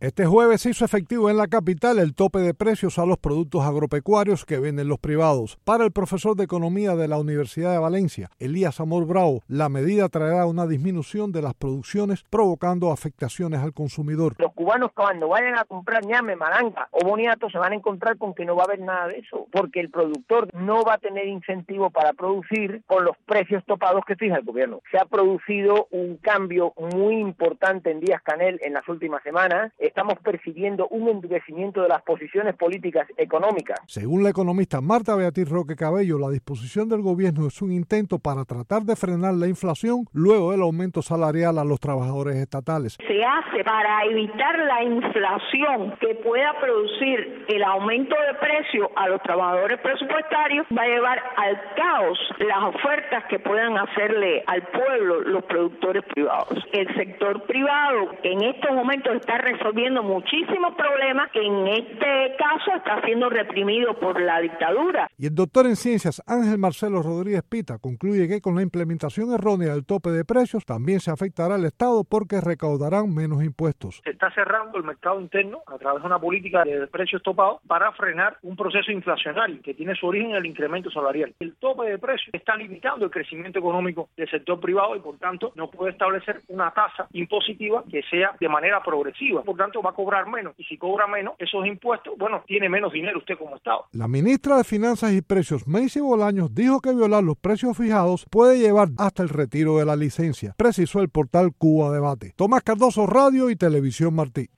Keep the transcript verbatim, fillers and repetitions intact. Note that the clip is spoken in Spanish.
Este jueves se hizo efectivo en la capital el tope de precios a los productos agropecuarios que venden los privados. Para el profesor de Economía de la Universidad de Valencia, Elías Amor Bravo, la medida traerá una disminución de las producciones, provocando afectaciones al consumidor. Los cubanos cuando vayan a comprar ñame, malanga o boniato se van a encontrar con que no va a haber nada de eso, porque el productor no va a tener incentivo para producir con los precios topados que fija el gobierno. Se ha producido un cambio muy importante en Díaz Canel en las últimas semanas. Estamos percibiendo un endurecimiento de las posiciones políticas económicas. Según la economista Marta Beatriz Roque Cabello, la disposición del gobierno es un intento para tratar de frenar la inflación luego del aumento salarial a los trabajadores estatales. Se hace para evitar la inflación que pueda producir el aumento de precio a los trabajadores presupuestarios, va a llevar al caos las ofertas que puedan hacerle al pueblo los productores privados. El sector privado en estos momentos está resolviendo muchísimos problemas que en este caso está siendo reprimido por la dictadura. Y el doctor en ciencias Ángel Marcelo Rodríguez Pita concluye que con la implementación errónea del tope de precios también se afectará al Estado porque recaudarán menos impuestos. Se está cerrando el mercado interno a través de una política de precios topados para frenar un proceso inflacionario que tiene su origen en el incremento salarial. El tope de precios está limitando el crecimiento económico del sector privado y por tanto no puede establecer una tasa impositiva que sea de manera progresiva. Por tanto va a cobrar menos y si cobra menos esos impuestos, bueno, tiene menos dinero usted como Estado. La ministra de Finanzas y Precios, Macy Bolaños, dijo que violar los precios fijados puede llevar hasta el retiro de la licencia, precisó el portal Cuba Debate. Tomás Cardoso, Radio y Televisión Martí.